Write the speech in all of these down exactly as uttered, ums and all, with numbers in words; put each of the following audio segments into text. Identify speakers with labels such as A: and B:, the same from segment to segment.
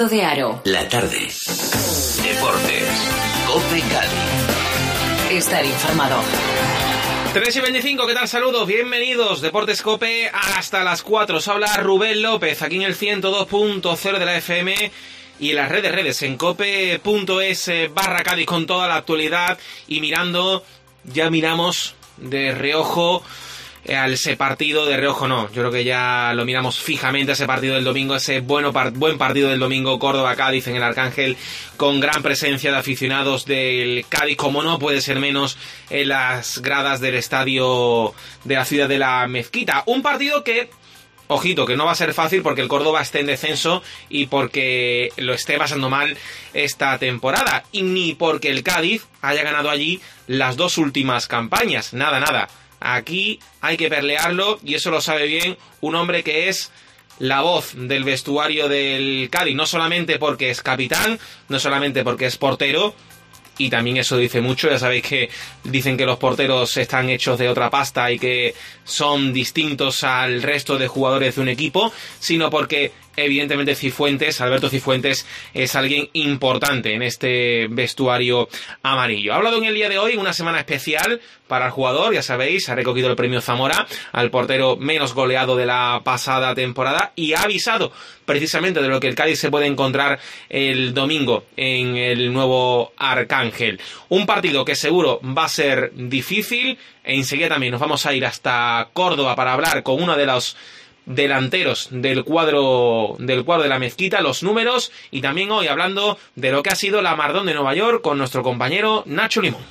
A: de Aro.
B: La tarde. Deportes. COPE Cádiz.
A: Estar informado.
C: tres y veinticinco, ¿qué tal? Saludos, bienvenidos. Deportes COPE hasta las cuatro. Os habla Rubén López, aquí en el ciento dos punto cero de la F M y en las redes redes en cope punto es barra Cádiz con toda la actualidad y mirando, ya miramos de reojo al ese partido, de reojo no, yo creo que ya lo miramos fijamente, ese partido del domingo, ese bueno par- buen partido del domingo, Córdoba-Cádiz en el Arcángel, con gran presencia de aficionados del Cádiz, como no puede ser menos, en las gradas del estadio de la ciudad de la Mezquita. Un partido que, ojito, que no va a ser fácil porque el Córdoba esté en descenso y porque lo esté pasando mal esta temporada, y ni porque el Cádiz haya ganado allí las dos últimas campañas, nada, nada. Aquí hay que pelearlo y eso lo sabe bien un hombre que es la voz del vestuario del Cádiz, no solamente porque es capitán, no solamente porque es portero, y también eso dice mucho. Ya sabéis que dicen que los porteros están hechos de otra pasta y que son distintos al resto de jugadores de un equipo, sino porque evidentemente Cifuentes, Alberto Cifuentes, es alguien importante en este vestuario amarillo. Ha hablado en el día de hoy, una semana especial para el jugador, ya sabéis, ha recogido el premio Zamora al portero menos goleado de la pasada temporada y ha avisado precisamente de lo que el Cádiz se puede encontrar el domingo en el nuevo Arcángel. Un partido que seguro va a ser difícil, e enseguida también nos vamos a ir hasta Córdoba para hablar con uno de los delanteros del cuadro del cuadro de la Mezquita, los números, y también hoy hablando de lo que ha sido la Mardón de Nueva York con nuestro compañero Nacho Limón.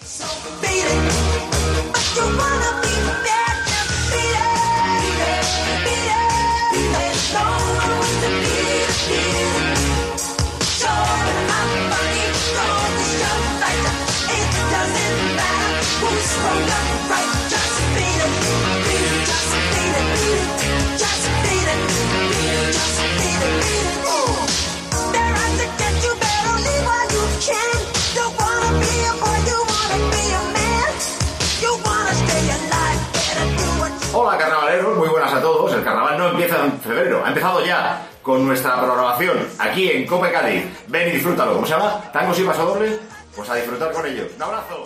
D: Hola carnavaleros, muy buenas a todos. El carnaval no empieza en febrero, ha empezado ya con nuestra programación aquí en Cope Cádiz. Ven y disfrútalo. ¿Cómo se llama? ¿Tangos y pasodobles? Pues a disfrutar con ellos. ¡Un abrazo!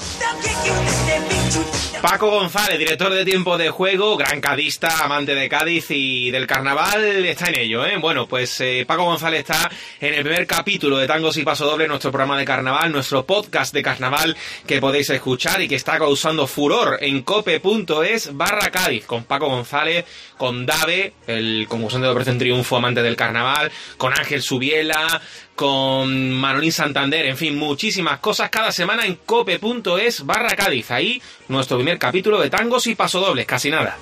C: Paco González, director de Tiempo de Juego, gran cadista, amante de Cádiz y del carnaval, está en ello, ¿eh? Bueno, pues eh, Paco González está en el primer capítulo de Tangos y Pasodobles, nuestro programa de carnaval, nuestro podcast de carnaval que podéis escuchar y que está causando furor en cope punto es barra Cádiz, con Paco González, con Dave, el concursante de Operación Triunfo, amante del carnaval, con Ángel Subiela, con Manolín Santander, en fin, muchísimas cosas cada semana en cope punto es barra Cádiz. Ahí nuestro primer capítulo de Tangos y Pasodobles, casi nada.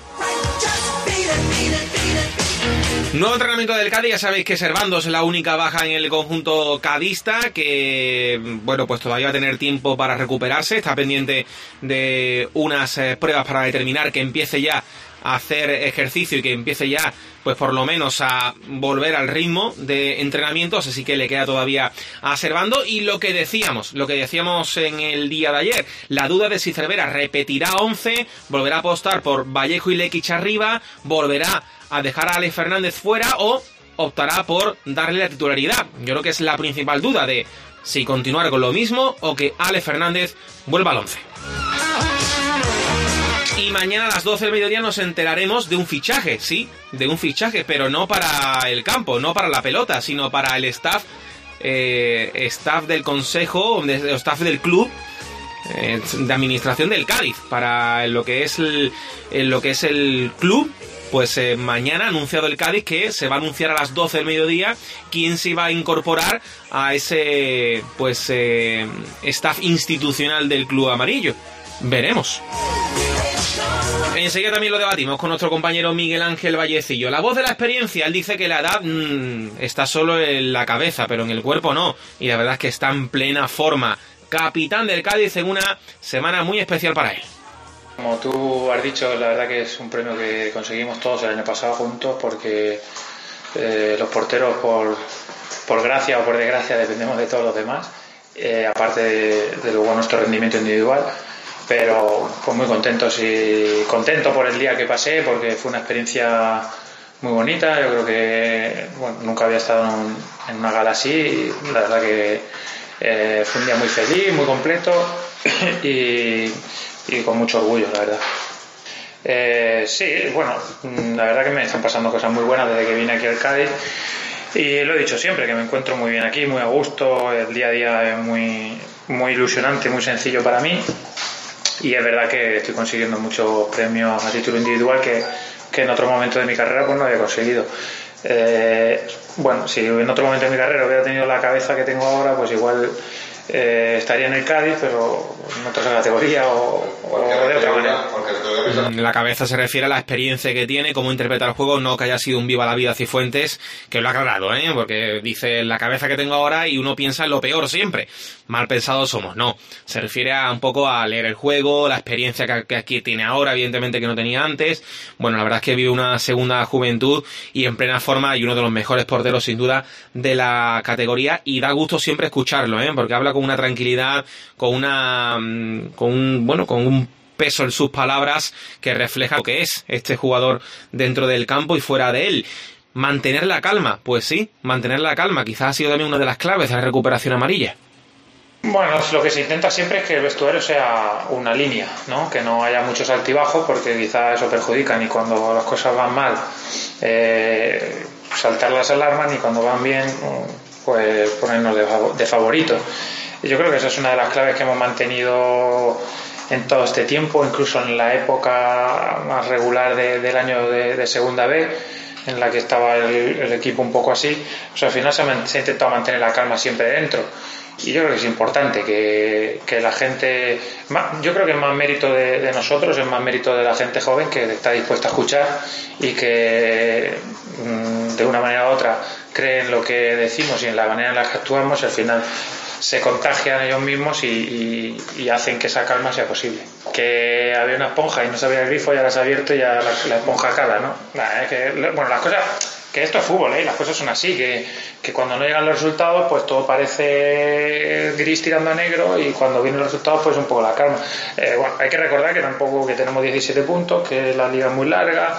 C: Nuevo entrenamiento del Cádiz, ya sabéis que Servando es la única baja en el conjunto cadista, que bueno, pues todavía va a tener tiempo para recuperarse, está pendiente de unas eh, pruebas para determinar que empiece ya a hacer ejercicio y que empiece ya, pues por lo menos a volver al ritmo de entrenamientos, así que le queda todavía a Servando. Y lo que decíamos, lo que decíamos en el día de ayer, la duda de si Cervera repetirá once, volverá a apostar por Vallejo y Lekic arriba, volverá a dejar a Alex Fernández fuera o optará por darle la titularidad. Yo creo que es la principal duda de si continuar con lo mismo o que Alex Fernández vuelva al once. Y mañana a las doce del mediodía nos enteraremos de un fichaje, sí, de un fichaje, pero no para el campo, no para la pelota, sino para el staff, eh, staff del consejo, de, staff del club, eh, de administración del Cádiz, para lo que es el, lo que es el club. Pues eh, mañana ha anunciado el Cádiz que se va a anunciar a las doce del mediodía quién se va a incorporar a ese pues eh, staff institucional del club amarillo. Veremos. Enseguida también lo debatimos con nuestro compañero Miguel Ángel Vallecillo. La voz de la experiencia, él dice que la edad mmm, está solo en la cabeza, pero en el cuerpo no. Y la verdad es que está en plena forma. Capitán del Cádiz en una semana muy especial para él.
E: Como tú has dicho, la verdad que es un premio que conseguimos todos el año pasado juntos, porque eh, los porteros, por, por gracia o por desgracia, dependemos de todos los demás, eh, aparte de, de luego nuestro rendimiento individual. Pero pues muy contentos y contento por el día que pasé, porque fue una experiencia muy bonita. Yo creo que bueno, nunca había estado en, un, en una gala así y la verdad que eh, fue un día muy feliz, muy completo y, y con mucho orgullo, la verdad. Eh, sí, bueno, la verdad que me están pasando cosas muy buenas desde que vine aquí al Cádiz y lo he dicho siempre, que me encuentro muy bien aquí, muy a gusto, el día a día es muy, muy ilusionante, muy sencillo para mí y es verdad que estoy consiguiendo muchos premios a título individual que, que en otro momento de mi carrera pues no había conseguido. Eh, bueno, si en otro momento de mi carrera hubiera tenido la cabeza que tengo ahora, pues igual eh, estaría en el Cádiz, pero en otra categoría o, o de otra manera.
C: La cabeza se refiere a la experiencia que tiene, cómo interpretar el juego, no que haya sido un viva la vida Cifuentes, que lo ha aclarado, ¿eh? Porque dice la cabeza que tengo ahora y uno piensa en lo peor siempre. Mal pensados somos, no. Se refiere a un poco a leer el juego, la experiencia que, que aquí tiene ahora, evidentemente que no tenía antes. Bueno, la verdad es que vive una segunda juventud y en plena forma y uno de los mejores porteros sin duda de la categoría y da gusto siempre escucharlo, ¿eh? Porque habla con una tranquilidad, con una, con un, bueno, con un peso en sus palabras que refleja lo que es este jugador dentro del campo y fuera de él. Mantener la calma, pues sí, mantener la calma quizás ha sido también una de las claves de la recuperación amarilla.
E: Bueno, lo que se intenta siempre es que el vestuario sea una línea, ¿no? Que no haya muchos altibajos porque quizás eso perjudican y cuando las cosas van mal eh, saltar las alarmas y cuando van bien pues ponernos de, fav- de favoritos. Y yo creo que esa es una de las claves que hemos mantenido en todo este tiempo, incluso en la época más regular de, del año de, de Segunda B, en la que estaba el, el equipo un poco así. O sea, al final se, man, se ha intentado mantener la calma siempre dentro. Y yo creo que es importante que, que la gente, yo creo que es más mérito de, de nosotros, es más mérito de la gente joven que está dispuesta a escuchar y que de una manera u otra creen lo que decimos y en la manera en la que actuamos, al final se contagian ellos mismos y, y, y hacen que esa calma sea posible. Que había una esponja y no se abría el grifo, ya la has abierto y ya la, la esponja cala, ¿no? Nah, es que, bueno, las cosas, que esto es fútbol, ¿eh? Las cosas son así, que, que cuando no llegan los resultados, pues todo parece gris tirando a negro y cuando vienen los resultados, pues un poco la calma. Eh, bueno, hay que recordar que tampoco que tenemos diecisiete puntos, que la liga es muy larga,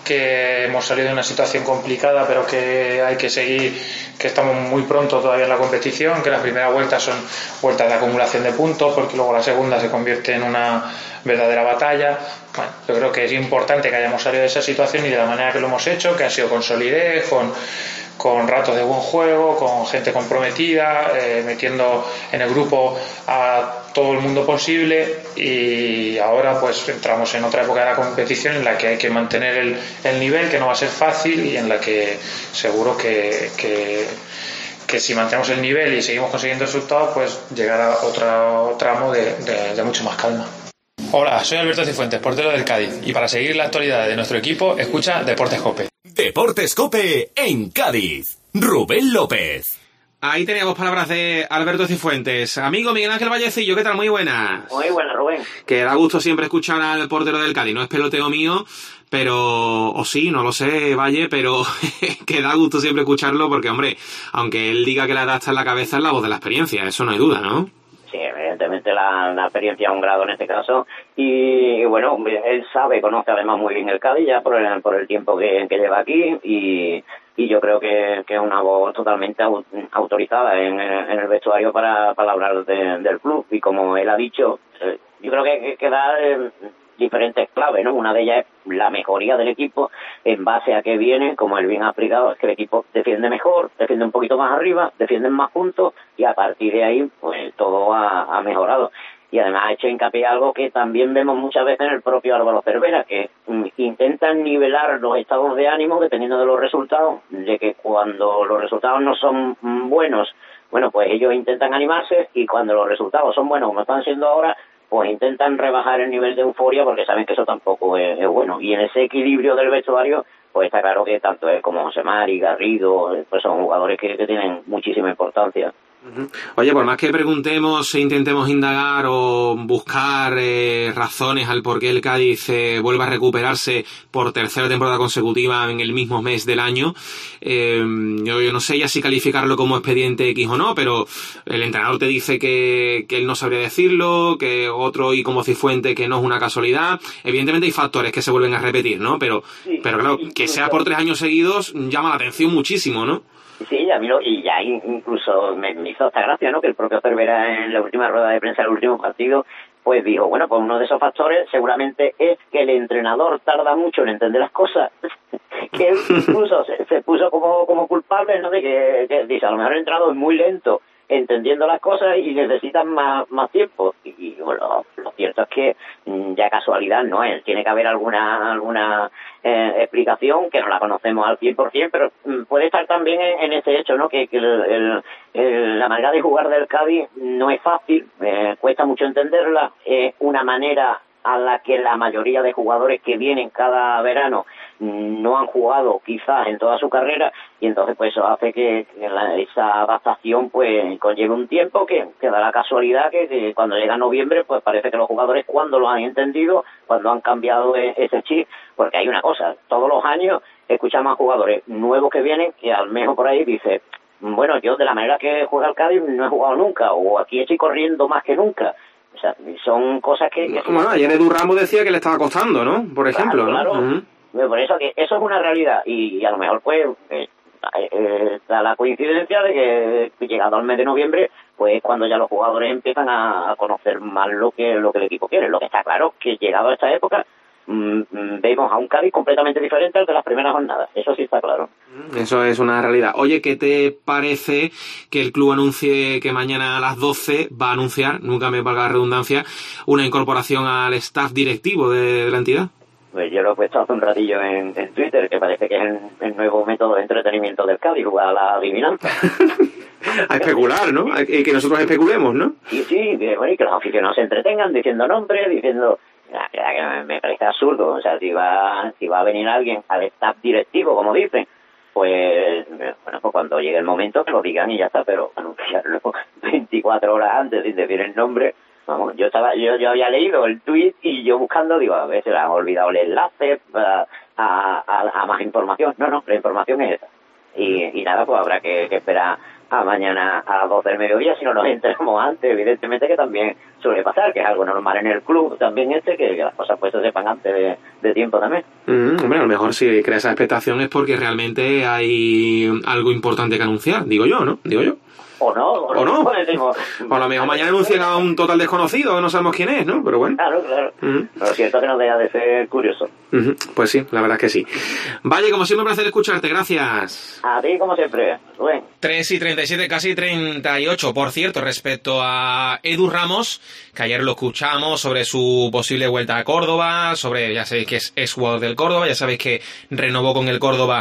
E: que hemos salido de una situación complicada pero que hay que seguir, que estamos muy pronto todavía en la competición, que las primeras vueltas son vueltas de acumulación de puntos porque luego la segunda se convierte en una verdadera batalla. Bueno, yo creo que es importante que hayamos salido de esa situación y de la manera que lo hemos hecho, que ha sido con solidez, con con ratos de buen juego, con gente comprometida, eh, metiendo en el grupo a todo el mundo posible y ahora pues entramos en otra época de la competición en la que hay que mantener el, el nivel, que no va a ser fácil y en la que seguro que, que, que si mantenemos el nivel y seguimos consiguiendo resultados pues llegará otro tramo de, de, de mucho más calma. Hola, soy Alberto Cifuentes, portero del Cádiz y para seguir la actualidad de nuestro equipo escucha Deportes Cope.
B: Deportes Cope en Cádiz. Rubén López.
C: Ahí teníamos palabras de Alberto Cifuentes. Amigo Miguel Ángel Vallecillo, ¿qué tal? Muy buenas.
A: Muy buenas, Rubén.
C: Que da gusto siempre escuchar al portero del Cádiz. No es peloteo mío, pero... O sí, no lo sé, Valle, pero que da gusto siempre escucharlo porque, hombre, aunque él diga que la edad está en la cabeza, es la voz de la experiencia. Eso no hay duda, ¿no?
A: Sí, evidentemente la, la experiencia a un grado en este caso y, y bueno, él sabe, conoce además muy bien el Cádiz ya por el, por el tiempo que, que lleva aquí y, y yo creo que, que es una voz totalmente au, autorizada en, en el vestuario para, para hablar de, del club y como él ha dicho, eh, yo creo que, que, que da eh, diferentes claves, ¿no? Una de ellas es la mejoría del equipo en base a que viene, como él bien ha explicado, es que el equipo defiende mejor, defiende un poquito más arriba, defienden más puntos y a partir de ahí pues todo ha, ha mejorado. Y además ha hecho hincapié algo que también vemos muchas veces en el propio Álvaro Cervera, que mm, intentan nivelar los estados de ánimo dependiendo de los resultados, de que cuando los resultados no son mm, buenos, bueno, pues ellos intentan animarse y cuando los resultados son buenos como están siendo ahora, pues intentan rebajar el nivel de euforia porque saben que eso tampoco es, es bueno. Y en ese equilibrio del vestuario, pues está claro que tanto él como José Mari, Garrido, pues son jugadores que, que tienen muchísima importancia.
C: Oye, por más que preguntemos e intentemos indagar o buscar eh, razones al por qué el Cádiz eh, vuelve a recuperarse por tercera temporada consecutiva en el mismo mes del año, eh, yo, yo no sé ya si calificarlo como expediente X o no, pero el entrenador te dice que, que él no sabría decirlo, que otro y como Cifuente que no es una casualidad. Evidentemente hay factores que se vuelven a repetir, ¿no? Pero,
A: sí,
C: pero claro, que sea por tres años seguidos llama la atención muchísimo, ¿no?
A: Sí, a mí lo, y ya incluso me, me hizo hasta gracia, ¿no? Que el propio Cervera en la última rueda de prensa del último partido, pues dijo, bueno, pues uno de esos factores seguramente es que el entrenador tarda mucho en entender las cosas, que él incluso se, se puso como, como culpable, ¿no? De que, que dice, a lo mejor el entrenador es muy lento entendiendo las cosas y necesitan más, más tiempo. Y, y bueno, lo cierto es que ya casualidad no es, tiene que haber alguna alguna eh, explicación que no la conocemos al cien por ciento, pero mm, puede estar también en, en ese hecho, ¿no? Que, que el, el, el, la manera de jugar del Cádiz no es fácil, eh, cuesta mucho entenderla, es una manera a la que la mayoría de jugadores que vienen cada verano no han jugado quizás en toda su carrera, y entonces pues eso hace que, que la, esa adaptación pues conlleve un tiempo que, que da la casualidad que, que cuando llega noviembre pues parece que los jugadores cuando lo han entendido, cuando han cambiado ese chip, porque hay una cosa, todos los años escuchamos a jugadores nuevos que vienen y al menos por ahí dice, bueno, yo de la manera que juega el Cádiz no he jugado nunca, o aquí estoy corriendo más que nunca. O sea, son cosas que... que
C: bueno, ayer Edu Ramos decía que le estaba costando, ¿no? Por ejemplo,
A: claro,
C: ¿no?
A: Claro. Uh-huh. Por eso que eso es una realidad y, y a lo mejor pues eh, eh, da la coincidencia de que llegado al mes de noviembre pues cuando ya los jugadores empiezan a, a conocer más lo que lo que el equipo quiere. Lo que está claro que llegado a esta época mmm, vemos a un Cádiz completamente diferente al de las primeras jornadas. Eso sí está claro.
C: Eso es una realidad. Oye, ¿qué te parece que el club anuncie que mañana a las doce va a anunciar, nunca me valga la redundancia, una incorporación al staff directivo de, de la entidad?
A: Pues yo lo he puesto hace un ratillo en, en Twitter, que parece que es el, el nuevo método de entretenimiento del Cádiz, jugar a la adivinanza.
C: A especular, ¿no? A que nosotros especulemos, ¿no?
A: Sí, sí, que, bueno, y que los aficionados se entretengan diciendo nombres, diciendo... Que me parece absurdo, o sea, si va, si va a venir alguien al staff directivo, como dicen, pues, bueno, pues cuando llegue el momento que lo digan y ya está, pero anunciarlo veinticuatro horas antes sin decir el nombre... Vamos, yo estaba, yo, yo había leído el tuit y yo buscando, digo, a ver, se le han olvidado el enlace a, a, a, a más información. No, no, la información es esa. Y, y nada, pues habrá que, que esperar a mañana a las doce del mediodía, si no nos enteramos antes, evidentemente que también suele pasar, que es algo normal en el club también este, que, que las cosas pues se sepan antes de, de tiempo también.
C: Mm, hombre, a lo mejor si crea esa expectación es porque realmente hay algo importante que anunciar, digo yo, ¿no? Digo yo.
A: O no, o no.
C: O no.
A: Decimos,
C: o a lo mejor mañana anuncian a un total desconocido, no sabemos quién es, ¿no? Pero bueno.
A: Claro, claro. Uh-huh. Lo cierto es que no deja de ser curioso.
C: Uh-huh. Pues sí, la verdad es que sí. Vale, como siempre, un placer escucharte, gracias.
A: A ti, como siempre. Rubén.
C: tres y treinta y siete, casi treinta y ocho. Por cierto, respecto a Edu Ramos, que ayer lo escuchamos sobre su posible vuelta a Córdoba, sobre, ya sabéis que es, es jugador del Córdoba, ya sabéis que renovó con el Córdoba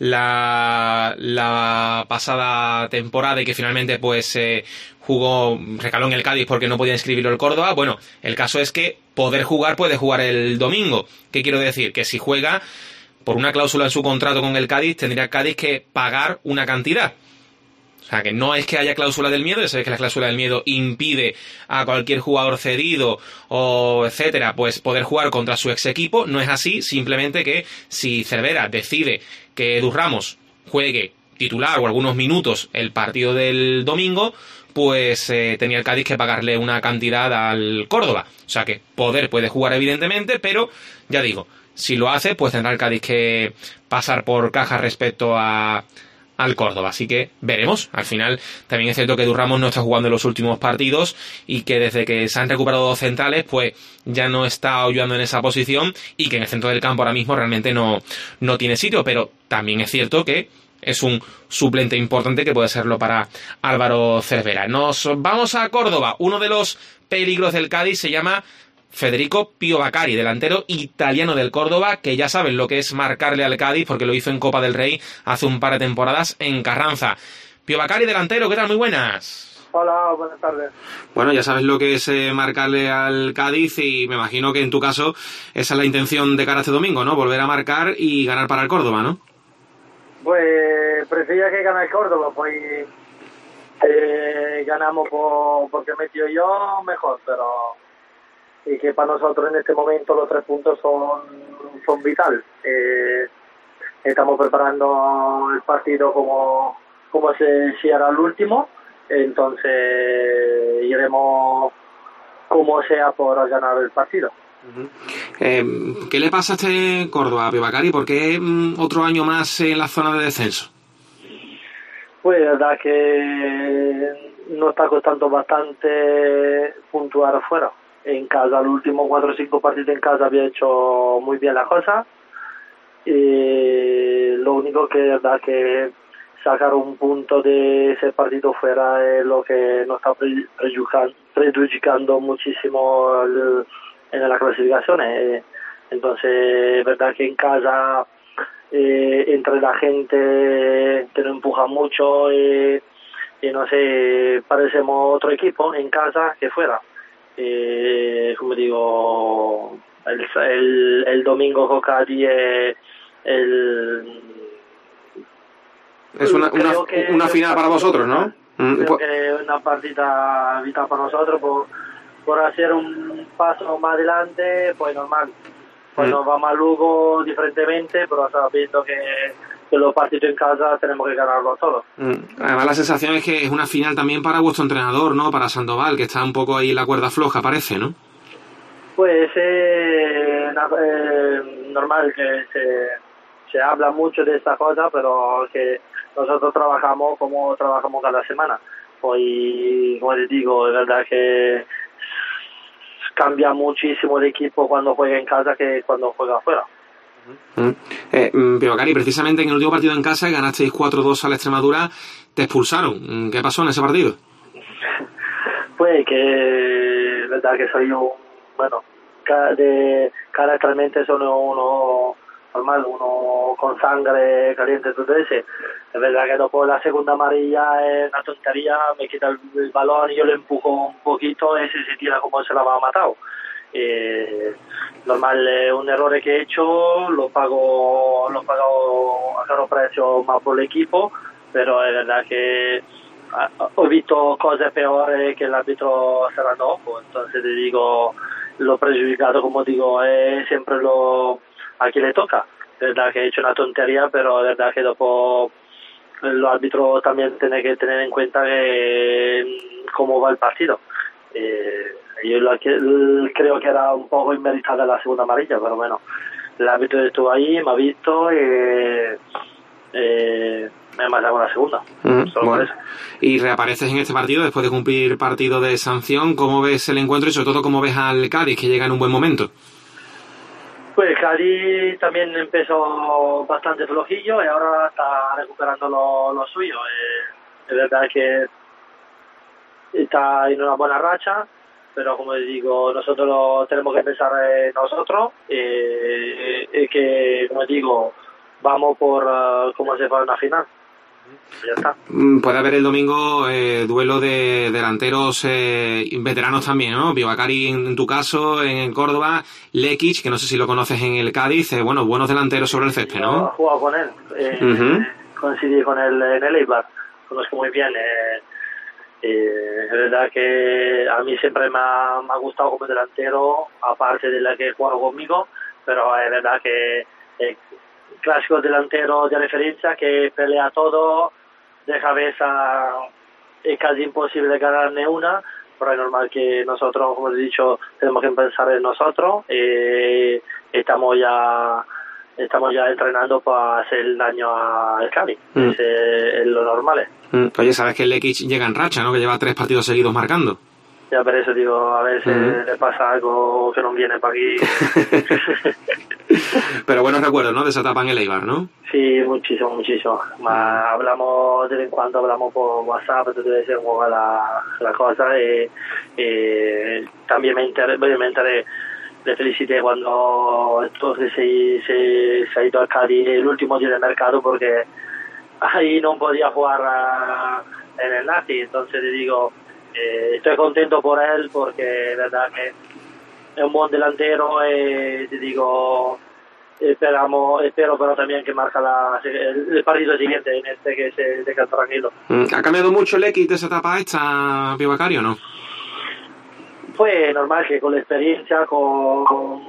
C: la, la pasada temporada y que finalmente pues eh, jugó, recaló en el Cádiz porque no podía inscribirlo el Córdoba. Bueno, el caso es que poder jugar puede jugar el domingo. ¿Qué quiero decir? Que si juega, por una cláusula en su contrato con el Cádiz, tendría Cádiz que pagar una cantidad. O sea, que no es que haya cláusula del miedo, ya sabéis que la cláusula del miedo impide a cualquier jugador cedido o etcétera, pues poder jugar contra su ex equipo. No es así, simplemente que si Cervera decide que Edu Ramos juegue titular o algunos minutos el partido del domingo, pues eh, tenía el Cádiz que pagarle una cantidad al Córdoba. O sea que poder puede jugar evidentemente, pero ya digo, si lo hace, pues tendrá el Cádiz que pasar por caja respecto a al Córdoba, así que veremos. Al final también es cierto que Edu Ramos no está jugando en los últimos partidos y que desde que se han recuperado dos centrales pues ya no está ayudando en esa posición y que en el centro del campo ahora mismo realmente no, no tiene sitio, pero también es cierto que es un suplente importante que puede serlo para Álvaro Cervera. Nos vamos a Córdoba. Uno de los peligros del Cádiz se llama Federico Pio Baccari, delantero italiano del Córdoba, que ya saben lo que es marcarle al Cádiz porque lo hizo en Copa del Rey hace un par de temporadas en Carranza. Pio Baccari, delantero, ¿qué tal? Muy buenas.
F: Hola, buenas tardes.
C: Bueno, ya sabes lo que es eh, marcarle al Cádiz y me imagino que en tu caso esa es la intención de cara a este domingo, ¿no? Volver a marcar y ganar para el Córdoba, ¿no?
F: Pues prefiero que gane el Córdoba, pues eh, ganamos por, porque metió yo, mejor, pero y que para nosotros en este momento los tres puntos son, son vital. Eh, estamos preparando el partido como, como se, si era el último, entonces iremos como sea por ganar el partido.
C: Uh-huh. Eh, ¿Qué le pasa a este Córdoba, Pío Bacary? ¿Por qué mm, otro año más en la zona de descenso?
F: Pues la verdad que nos está costando bastante puntuar afuera. En casa, los últimos cuatro o cinco partidos en casa había hecho muy bien la cosa. Y lo único que es verdad que sacar un punto de ese partido fuera es lo que nos está prejudicando, prejudicando muchísimo el, en la clasificación. Eh, entonces, es verdad que en casa, eh, entre la gente que nos empuja mucho, eh, y no sé, parecemos otro equipo en casa que fuera. Eh, como digo, el, el, el domingo con Cádiz es el...
C: Es una, una, una final para vosotros, ¿no?
F: Creo que es una partida vital para nosotros por, por hacer un paso más adelante, pues normal. Pues nos vamos a Lugo diferentemente, pero sabiendo que, que los partidos en casa tenemos que ganarlos todos.
C: Además la sensación es que es una final también para vuestro entrenador, ¿no? Para Sandoval, que está un poco ahí en la cuerda floja, parece, ¿no?
F: Pues eh, eh, normal que se, se habla mucho de esta cosa, pero que nosotros trabajamos como trabajamos cada semana. Hoy, como les digo, es verdad que cambia muchísimo el equipo cuando juega en casa que cuando juega afuera.
C: Uh-huh. Eh, Pío Bacary, precisamente en el último partido en casa ganasteis cuatro dos a la Extremadura, te expulsaron. ¿Qué pasó en ese partido?
F: Pues que es verdad que soy un, bueno, de caráctermente soy uno normal, uno con sangre caliente, todo ese. Es verdad que después la segunda amarilla es una tontería, me quita el, el balón y yo le empujo un poquito, ese se tira como se la va a matar. Eh, normal, es un error que he hecho, lo pago, lo pago a caro precio más por el equipo, pero es verdad que he visto cosas peores que el árbitro cerrando ojo, entonces te digo, lo prejudicado, como digo, es siempre lo a quien le toca. Es verdad que he hecho una tontería, pero es verdad que después los árbitros también tienen que tener en cuenta que cómo va el partido. Eh, yo lo que, creo que era un poco inmeritada la segunda amarilla, pero bueno, el árbitro estuvo ahí, me ha visto y eh, me ha mandado la segunda.
C: Mm, solo bueno. Por eso. Y reapareces en este partido después de cumplir partido de sanción. ¿Cómo ves el encuentro y sobre todo cómo ves al Cádiz, que llega en un buen momento?
F: Pues Cádiz también empezó bastante flojillo y ahora está recuperando lo, lo suyo. Eh, es verdad que está en una buena racha, pero como les digo, nosotros lo tenemos que pensar en nosotros y eh, eh, que, como digo, vamos por uh, cómo se va una final. Ya está.
C: Puede haber el domingo eh, duelo de delanteros eh, veteranos también, ¿no? Pío Bacary en, en tu caso, en Córdoba, Lekic, que no sé si lo conoces en el Cádiz, eh, bueno, buenos delanteros sobre el césped, ¿no?
F: Yo he jugado con él, eh, uh-huh. coincidí con él en el Eibar, conozco muy bien. Eh, eh, es verdad que a mí siempre me ha, me ha gustado como delantero, aparte de la que he jugado conmigo, pero es verdad que eh, clásico delantero de referencia que pelea todo, de cabeza es casi imposible ganarle una, pero es normal que nosotros, como he dicho, tenemos que pensar en nosotros y estamos ya estamos ya entrenando para hacer el daño al Cádiz, mm. Ese es lo normal.
C: Mm. Oye, sabes que el Lekic llega en racha, ¿no? Que lleva tres partidos seguidos marcando.
F: Ya, por eso digo, a ver si mm. le pasa algo que no viene para aquí.
C: Pero buenos recuerdos, ¿no? De esa etapa en el Eibar, ¿no?
F: Sí, muchísimo, muchísimo. Más, hablamos de vez en cuando, hablamos por WhatsApp, entonces se juega la, la cosa y, y también me enteré, me enteré, le felicité cuando entonces se, se, se ha ido al Cádiz el último día del mercado porque ahí no podía jugar a, en el Nazi, entonces le digo, eh, estoy contento por él porque es verdad que es un buen delantero y te digo, esperamos, espero pero también que marca la, el, el partido siguiente, en este que se deja tranquilo.
C: ¿Ha cambiado mucho el X de esa etapa esta, Pío Beccaria, o no?
F: Pues normal que con la experiencia, con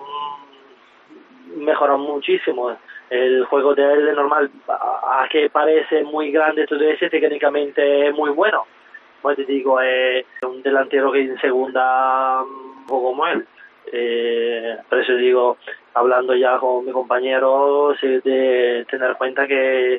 F: mejoró muchísimo. El juego de él es normal, a que parece muy grande todo ese, técnicamente es muy bueno. Pues te digo, es un delantero que en segunda un poco como él. Eh, por eso digo, hablando ya con mi compañero, sí, de tener en cuenta que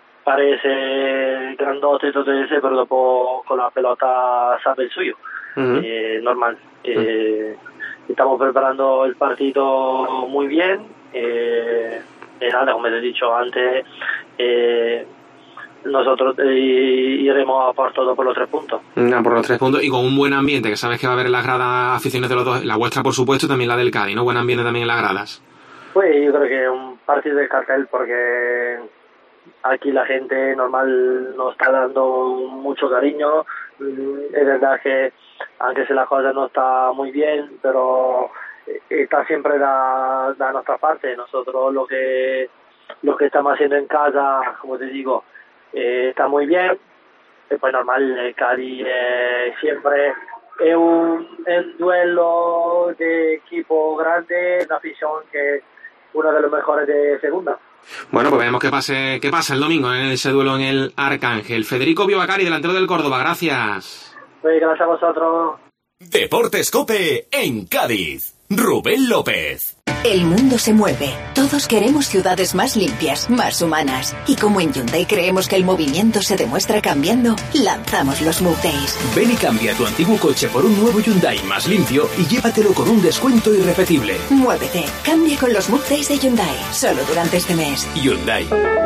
F: parece grandote y todo ese, pero después con la pelota sabe el suyo. Uh-huh. Eh, normal. Eh, uh-huh. Estamos preparando el partido muy bien. Eh, y nada, como te he dicho antes, eh, nosotros eh, iremos a por todo por los tres puntos.
C: No, por los tres puntos y con un buen ambiente, que sabes que va a haber en las gradas aficiones de los dos, la vuestra por supuesto y también la del Cádiz, ¿no? Buen ambiente también en las gradas.
F: Pues yo creo que un partido de cartel, porque aquí la gente normal nos está dando mucho cariño. Es verdad que aunque si la cosa no está muy bien, pero está siempre da, da nuestra parte. Nosotros lo que lo que estamos haciendo en casa, como te digo, eh, está muy bien. Después normal, el Cádiz eh, siempre es un, un duelo de equipo grande, una afición que es uno de los mejores de segunda.
C: Bueno, pues veremos qué pase, qué pasa el domingo en ese duelo en el Arcángel. Federico Pío Beccaria, delantero del Córdoba, gracias.
F: Pues gracias a vosotros.
B: Deportes COPE en Cádiz. Rubén López.
G: El mundo se mueve. Todos queremos ciudades más limpias, más humanas. Y como en Hyundai creemos que el movimiento se demuestra cambiando, lanzamos los Move Days.
H: Ven y cambia tu antiguo coche por un nuevo Hyundai más limpio y llévatelo con un descuento irrepetible.
G: Muévete. Cambia con los Move Days de Hyundai. Solo durante este mes.
H: Hyundai.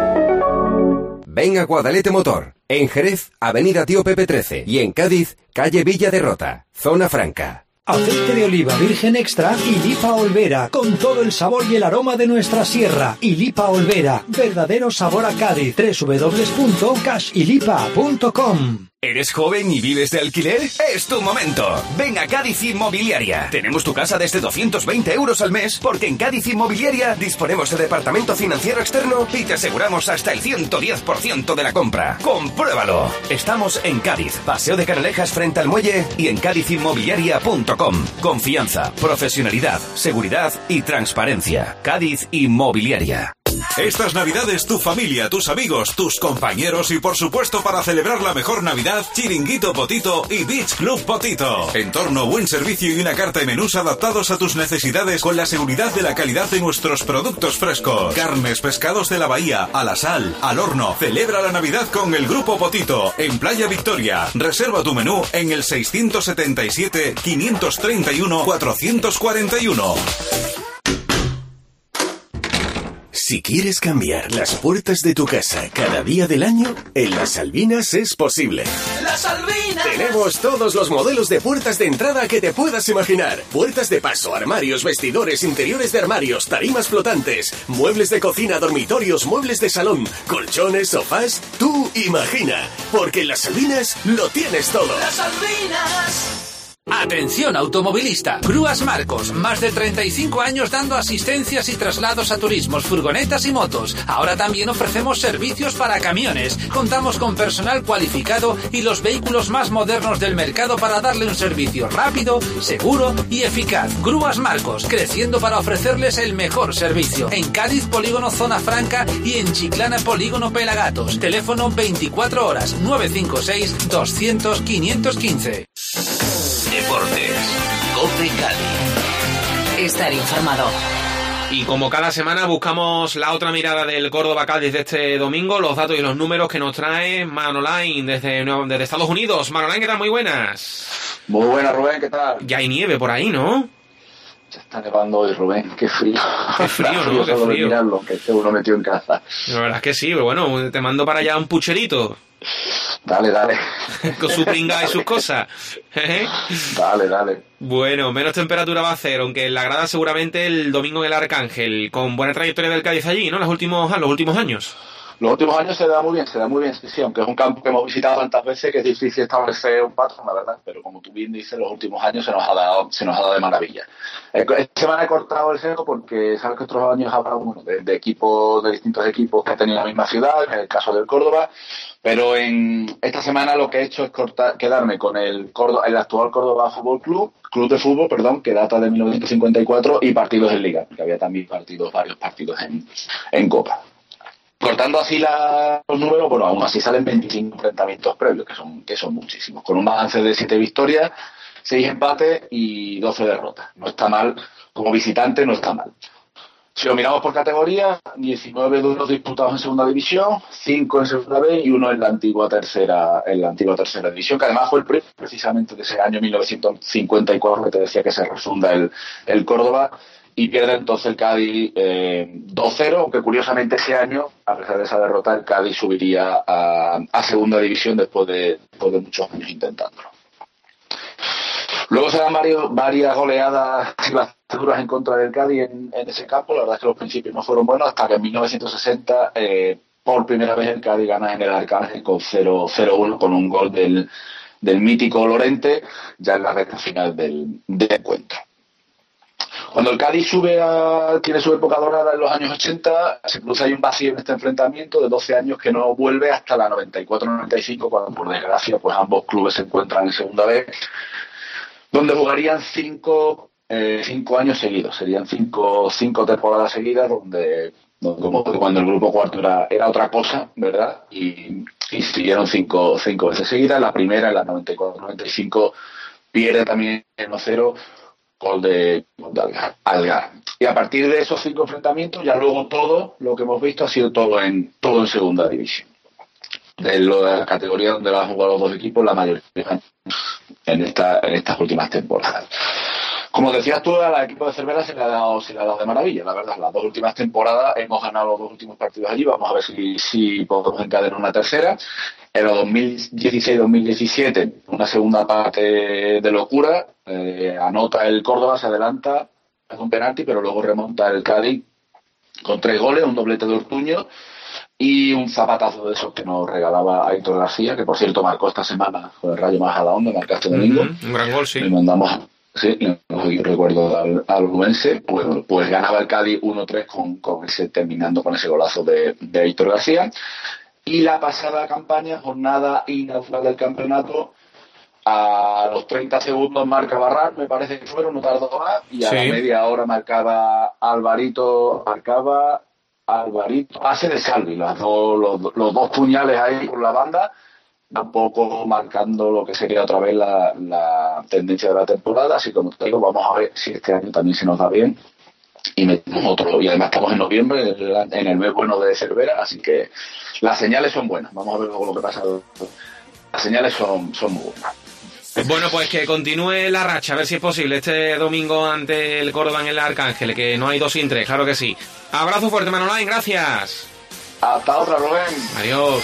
I: Ven a Guadalete Motor. En Jerez, Avenida Tío Pepe trece. Y en Cádiz, calle Villa de Rota. Zona Franca.
J: Aceite de oliva virgen extra y Lipa Olvera, con todo el sabor y el aroma de nuestra sierra. Y Lipa Olvera, verdadero sabor a Cádiz. doble u doble u doble u punto cash y lipa punto com.
B: ¿Eres joven y vives de alquiler? ¡Es tu momento! Ven a Cádiz Inmobiliaria. Tenemos tu casa desde doscientos veinte euros al mes, porque en Cádiz Inmobiliaria disponemos de departamento financiero externo y te aseguramos hasta el ciento diez por ciento de la compra. ¡Compruébalo! Estamos en Cádiz, Paseo de Canalejas frente al muelle y en cádiz inmobiliaria punto com. Confianza, profesionalidad, seguridad y transparencia. Cádiz Inmobiliaria.
K: Estas navidades tu familia, tus amigos, tus compañeros y por supuesto para celebrar la mejor Navidad, Chiringuito Potito y Beach Club Potito. Entorno, buen servicio y una carta de menús adaptados a tus necesidades con la seguridad de la calidad de nuestros productos frescos. Carnes, pescados de la bahía, a la sal, al horno. Celebra la Navidad con el Grupo Potito en Playa Victoria. Reserva tu menú en el seiscientos setenta y siete, quinientos treinta y uno, cuatrocientos cuarenta y uno.
L: Si quieres cambiar las puertas de tu casa cada día del año, en Las Albinas es posible.
M: ¡Las Albinas!
L: Tenemos todos los modelos de puertas de entrada que te puedas imaginar. Puertas de paso, armarios, vestidores, interiores de armarios, tarimas flotantes, muebles de cocina, dormitorios, muebles de salón, colchones, sofás. Tú imagina, porque en Las Albinas lo tienes todo.
M: ¡Las Albinas!
N: Atención automovilista, Grúas Marcos, más de treinta y cinco años dando asistencias y traslados a turismos, furgonetas y motos. Ahora también ofrecemos servicios para camiones. Contamos con personal cualificado y los vehículos más modernos del mercado para darle un servicio rápido, seguro y eficaz. Grúas Marcos, creciendo para ofrecerles el mejor servicio. En Cádiz, Polígono Zona Franca y en Chiclana, Polígono Pelagatos. Teléfono veinticuatro horas, nueve cinco seis, doscientos, quinientos quince.
B: Deportes, COPE Cádiz.
G: Estar informado.
C: Y como cada semana buscamos la otra mirada del Córdoba Cádiz de este domingo, los datos y los números que nos trae Manoline desde, desde Estados Unidos. Manoline, ¿qué tal? Muy buenas.
O: Muy buenas, Rubén, ¿qué tal?
C: Ya hay nieve por ahí, ¿no?
O: Ya está nevando hoy, Rubén, qué frío.
C: Qué frío, ¿no?
O: frío
C: Qué
O: solo
C: frío.
O: De mirarlo, que esté uno metido en casa.
C: La verdad es que sí, pero bueno, te mando para allá un pucherito.
O: Dale, dale.
C: Con su pringa y sus cosas.
O: Dale, dale.
C: Bueno, menos temperatura va a hacer, aunque en la grada seguramente el domingo en el Arcángel, con buena trayectoria del Cádiz allí, ¿no? Los últimos, los últimos años.
O: Los últimos años se da muy bien, se da muy bien, sí, sí, aunque es un campo que hemos visitado tantas veces que es difícil establecer un patrón, la verdad, pero como tú bien dices, los últimos años se nos ha dado, se nos ha dado de maravilla. Esta semana he cortado el cerco porque sabes que otros años habrá bueno, de, de equipos, de distintos equipos que han tenido la misma ciudad, en el caso del Córdoba, pero en esta semana lo que he hecho es cortar, quedarme con el Córdoba, el actual Córdoba Fútbol Club, Club de Fútbol, perdón, que data de mil novecientos cincuenta y cuatro, y partidos en Liga, porque había también partidos, varios partidos en, en Copa. Cortando así la, los números, bueno, aún así salen veinticinco enfrentamientos previos, que son, que son muchísimos, con un balance de siete victorias, seis empates y doce derrotas. No está mal, como visitante no está mal. Si lo miramos por categoría, diecinueve duelos disputados en segunda división, cinco en segunda B y uno en la antigua tercera, en la antigua tercera división, que además fue el premio precisamente de ese año mil novecientos cincuenta y cuatro que te decía que se refunda el, el Córdoba. Y pierde entonces el Cádiz eh, dos cero, aunque curiosamente ese año, a pesar de esa derrota, el Cádiz subiría a, a segunda división después de, después de muchos años intentándolo. Luego se dan varios, varias goleadas y duras en contra del Cádiz en, en ese campo. La verdad es que los principios no fueron buenos hasta que en mil novecientos sesenta, eh, por primera vez el Cádiz gana en el Arcángel con cero uno con un gol del, del mítico Lorente, ya en la recta final del, del encuentro. Cuando el Cádiz sube a, tiene su época dorada en los años ochenta, se produce ahí un vacío en este enfrentamiento de doce años que no vuelve hasta la noventa y cuatro noventa y cinco, cuando por desgracia pues ambos clubes se encuentran en segunda vez, donde jugarían cinco, eh, cinco años seguidos, serían cinco, cinco temporadas seguidas donde, donde como cuando el grupo cuarto era, era otra cosa, ¿verdad? Y, y siguieron cinco, cinco veces seguidas. La primera, en la noventa y cuatro noventa y cinco, pierde también en uno cero, gol de, de Algar, Algar. Y a partir de esos cinco enfrentamientos, ya luego todo lo que hemos visto ha sido todo en todo en segunda división. De la categoría donde lo han jugado los dos equipos, la mayoría en esta en estas últimas temporadas. Como decías tú, al equipo de Cervera se le ha dado, se le ha dado de maravilla, la verdad. Las dos últimas temporadas hemos ganado los dos últimos partidos allí. Vamos a ver si, si podemos encadenar una tercera. En los dos mil dieciséis dos mil diecisiete, una segunda parte de locura. Eh, anota el Córdoba, se adelanta, es un penalti, pero luego remonta el Cádiz con tres goles, un doblete de Ortuño y un zapatazo de esos que nos regalaba Aitor García, que por cierto marcó esta semana con el Rayo Majadahonda, marca este domingo.
C: Mm-hmm. Un gran gol, sí.
O: Le mandamos... Sí, no recuerdo al, al Ubense, pues, pues ganaba el Cádiz uno tres con, con ese, terminando con ese golazo de, de Aitor García. Y la pasada campaña, jornada inaugural del campeonato, a los treinta segundos marca Barral, me parece que fueron, no tardó más, y a sí. La media hora marcaba Alvarito, marcaba Alvarito, pase de Salvi, las dos, los, los dos puñales ahí por la banda, tampoco marcando lo que sería otra vez la, la tendencia de la temporada. Así como te digo, vamos a ver si este año también se nos da bien y metemos otro, y además estamos en noviembre, en el mes bueno de Cervera, así que las señales son buenas. Vamos a ver luego lo que pasa. Las señales son, son muy buenas.
C: Bueno, pues que continúe la racha, a ver si es posible este domingo ante el Córdoba en el Arcángel, que no hay dos sin tres, claro que sí. Abrazo fuerte, Manolain, gracias.
O: Hasta otra, Rubén.
C: Adiós.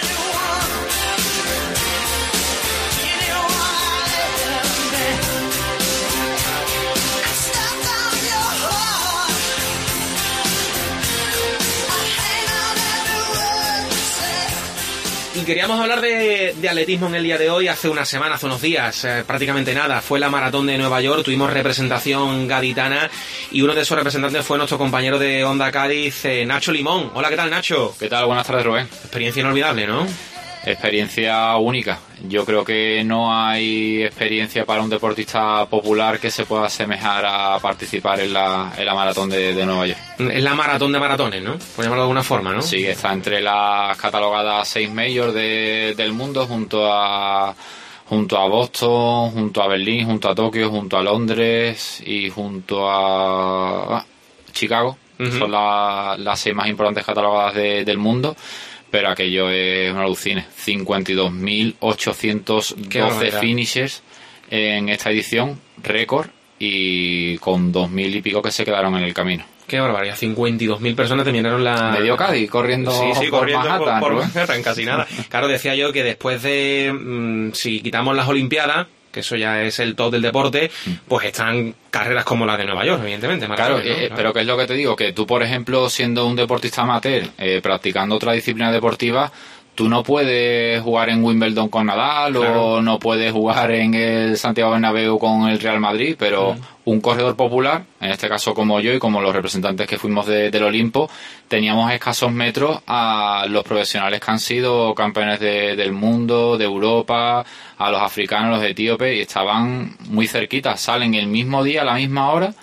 C: Y queríamos hablar de, de atletismo en el día de hoy. Hace una semana, hace unos días, eh, prácticamente nada, fue la maratón de Nueva York, tuvimos representación gaditana y uno de esos representantes fue nuestro compañero de Onda Cádiz, eh, Nacho Limón. Hola, ¿qué tal, Nacho?
P: ¿Qué tal? Buenas tardes, Rubén.
C: Experiencia inolvidable, ¿no?
P: Experiencia única. Yo creo que no hay experiencia para un deportista popular que se pueda asemejar a participar en la, en la maratón de, de Nueva York.
C: Es la maratón de maratones, ¿no? Por llamarlo de alguna forma, ¿no?
P: Sí, está entre las catalogadas seis majors de, del mundo, junto a junto a Boston, junto a Berlín, junto a Tokio, junto a Londres y junto a ah, Chicago. Uh-huh. Son la, las seis más importantes catalogadas de, del mundo. Pero aquello es una alucine. cincuenta y dos mil ochocientos doce finishers en esta edición, récord, y con dos mil y pico que se quedaron en el camino.
C: Qué barbaridad, cincuenta y dos mil personas terminaron la...
P: Medio Cádiz, corriendo
C: sí, sí,
P: por
C: corriendo
P: Manhattan.
C: Por,
P: ¿no?
C: por Manhattan, casi nada. Claro, decía yo que después de... Mmm, si quitamos las Olimpiadas, que eso ya es el top del deporte, pues están carreras como la de Nueva York, evidentemente.
P: Claro,
C: Maratón, ¿no?
P: eh,
C: Claro.
P: pero que es lo que te digo, que tú, por ejemplo, siendo un deportista amateur, eh, practicando otra disciplina deportiva, tú no puedes jugar en Wimbledon con Nadal, claro, o no puedes jugar en el Santiago Bernabéu con el Real Madrid, pero mm. un corredor popular, en este caso como yo y como los representantes que fuimos de, del Olimpo, teníamos escasos metros a los profesionales que han sido campeones de, del mundo, de Europa, a los africanos, los etíopes, y estaban muy cerquitas, salen el mismo día, a la misma hora,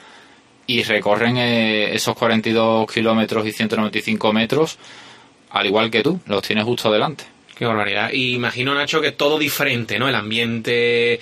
P: y recorren eh, esos cuarenta y dos kilómetros y ciento noventa y cinco metros, al igual que tú, los tienes justo delante.
C: Qué barbaridad. Y imagino, Nacho, que todo diferente, ¿no? El ambiente,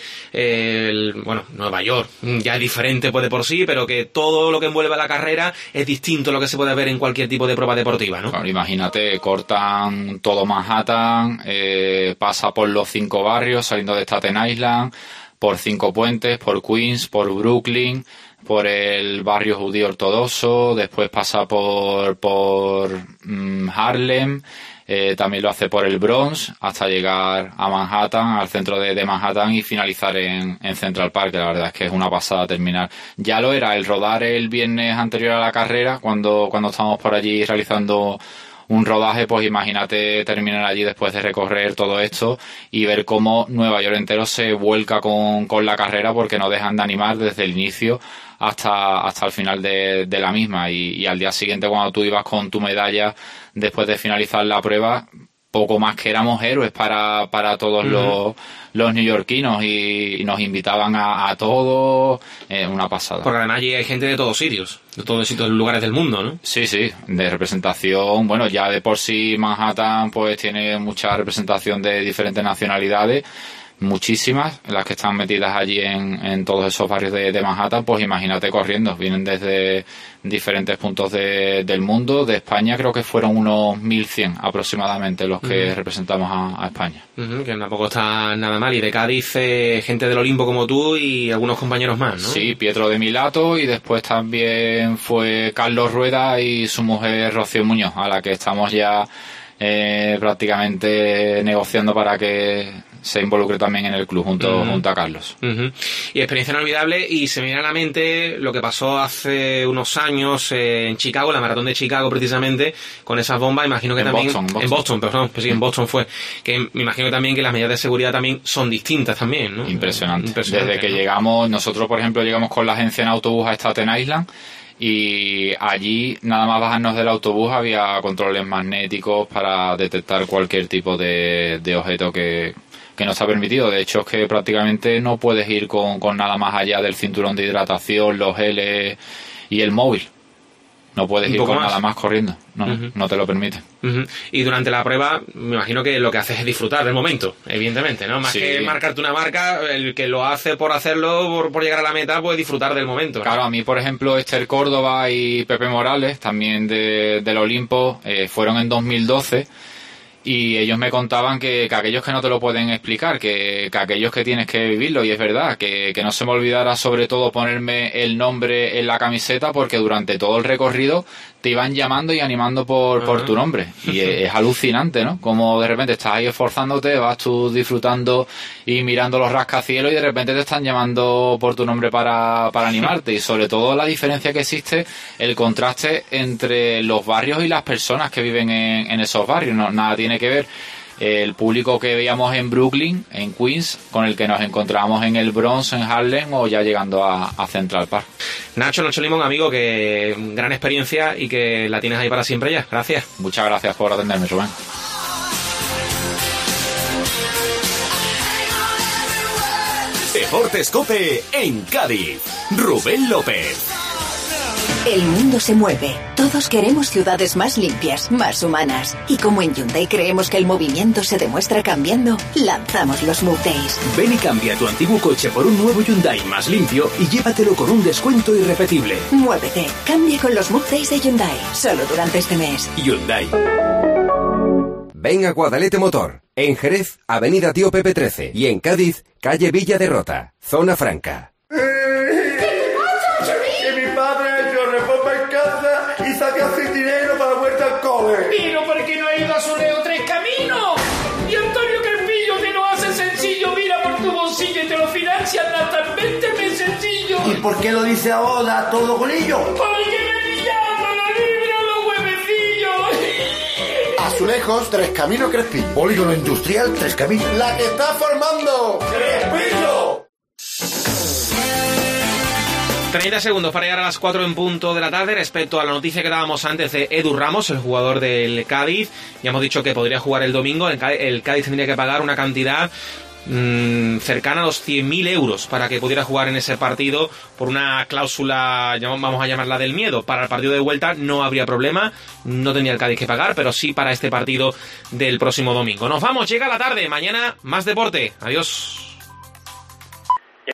C: el, bueno, Nueva York ya es diferente pues de por sí, pero que todo lo que envuelve a la carrera es distinto a lo que se puede ver en cualquier tipo de prueba deportiva, ¿no?
P: Claro, imagínate, cortan todo Manhattan, eh, pasa por los cinco barrios saliendo de Staten Island, por cinco puentes, por Queens, por Brooklyn, por el barrio judío ortodoxo, después pasa por por um, Harlem, eh, también lo hace por el Bronx, hasta llegar a Manhattan, al centro de, de Manhattan, y finalizar en, en Central Park. La verdad es que es una pasada terminar. Ya lo era el rodar el viernes anterior a la carrera, cuando, cuando estábamos por allí realizando un rodaje, pues imagínate terminar allí después de recorrer todo esto y ver cómo Nueva York entero se vuelca con, con la carrera, porque no dejan de animar desde el inicio hasta hasta el final de, de la misma, y, y al día siguiente, cuando tú ibas con tu medalla después de finalizar la prueba, poco más que éramos héroes para, para todos uh-huh. los, los neoyorquinos, y, y nos invitaban a, a todos, eh, una pasada.
C: Porque además allí hay gente de todos sitios, de todos sitios, lugares del mundo, ¿no?
P: Sí, sí, de representación. Bueno, ya de por sí Manhattan pues tiene mucha representación de diferentes nacionalidades, muchísimas, las que están metidas allí en, en todos esos barrios de, de Manhattan. Pues imagínate corriendo, vienen desde diferentes puntos de, del mundo. De España creo que fueron unos mil cien aproximadamente los que uh-huh. representamos a, a España.
C: Uh-huh, que tampoco está nada mal. Y de Cádiz, eh, gente del Olimpo como tú y algunos compañeros más, ¿no?
P: Sí, Pietro de Milato, y después también fue Carlos Rueda y su mujer Rocío Muñoz, a la que estamos ya eh, prácticamente negociando para que se involucre también en el club junto, uh-huh. junto a Carlos.
C: Uh-huh. Y experiencia inolvidable, y se me viene a la mente lo que pasó hace unos años eh, en Chicago, la maratón de Chicago precisamente, con esas bombas. Imagino que
P: en
C: también
P: Boston, Boston.
C: en Boston, perdón, pues sí, en Boston fue, que me imagino que también que las medidas de seguridad también son distintas también, ¿no?
P: Impresionante.
C: Impresionante
P: Desde que
C: ¿no?
P: llegamos, nosotros por ejemplo llegamos con la agencia en autobús a Staten Island, y allí nada más bajarnos del autobús había controles magnéticos para detectar cualquier tipo de, de objeto que que no está permitido. De hecho, es que prácticamente no puedes ir con, con nada más allá del cinturón de hidratación, los geles y el móvil. No puedes ir con más. nada más corriendo. No, uh-huh. no te lo permite.
C: Uh-huh. Y durante la prueba, me imagino que lo que haces es disfrutar del momento, evidentemente, ¿no? Más
P: sí.
C: que marcarte una marca, el que lo hace por hacerlo, por, por llegar a la meta, puede disfrutar del momento, ¿no?
P: Claro, a mí, por ejemplo, Esther Córdoba y Pepe Morales, también de, del Olimpo, eh, fueron en dos mil doce, y ellos me contaban que, que aquellos que no te lo pueden explicar, que, que aquellos que tienes que vivirlo, y es verdad, que, que no se me olvidara sobre todo ponerme el nombre en la camiseta, porque durante todo el recorrido te iban llamando y animando por, uh-huh. por tu nombre, y es, es alucinante, ¿no? Como de repente estás ahí esforzándote, vas tú disfrutando y mirando los rascacielos, y de repente te están llamando por tu nombre para, para animarte, y sobre todo la diferencia que existe, el contraste entre los barrios y las personas que viven en, en esos barrios. No, nada tiene que ver el público que veíamos en Brooklyn, en Queens, con el que nos encontramos en el Bronx, en Harlem, o ya llegando a, a Central Park.
C: Nacho, Nacho Limón, amigo, que gran experiencia y que la tienes ahí para siempre ya. Gracias.
P: Muchas gracias por atenderme, Rubén.
B: Deportes COPE en Cádiz. Rubén López.
G: El mundo se mueve. Todos queremos ciudades más limpias, más humanas. Y como en Hyundai creemos que el movimiento se demuestra cambiando, lanzamos los Move Days.
H: Ven y cambia tu antiguo coche por un nuevo Hyundai más limpio y llévatelo con un descuento irrepetible.
G: Muévete. Cambia con los Move Days de Hyundai. Solo durante este mes.
H: Hyundai.
I: Ven a Guadalete Motor. En Jerez, Avenida Tío Pepe trece. Y en Cádiz, calle Villa de Rota. Zona Franca.
Q: Pero porque no he ido a Soleo Tres Caminos. Y Antonio Carpillo te lo hace sencillo, mira por tu bolsillo y te lo financia si anda tan veinte mesecillos.
R: ¿Y por qué lo dice ahora todo golillo?
Q: Porque me pillaron la libra los huevecillos.
R: Azulejos, Tres Caminos Crespillo. Polígono Industrial, Tres Caminos. ¡La que está formando! ¡Crespillo!
C: treinta segundos para llegar a las cuatro en punto de la tarde. Respecto a la noticia que dábamos antes de Edu Ramos, el jugador del Cádiz, ya hemos dicho que podría jugar el domingo. El Cádiz, el Cádiz tendría que pagar una cantidad mmm, cercana a los cien mil euros para que pudiera jugar en ese partido por una cláusula, vamos a llamarla del miedo. Para el partido de vuelta no habría problema, no tendría el Cádiz que pagar, pero sí para este partido del próximo domingo. Nos vamos, llega la tarde, mañana más deporte. Adiós.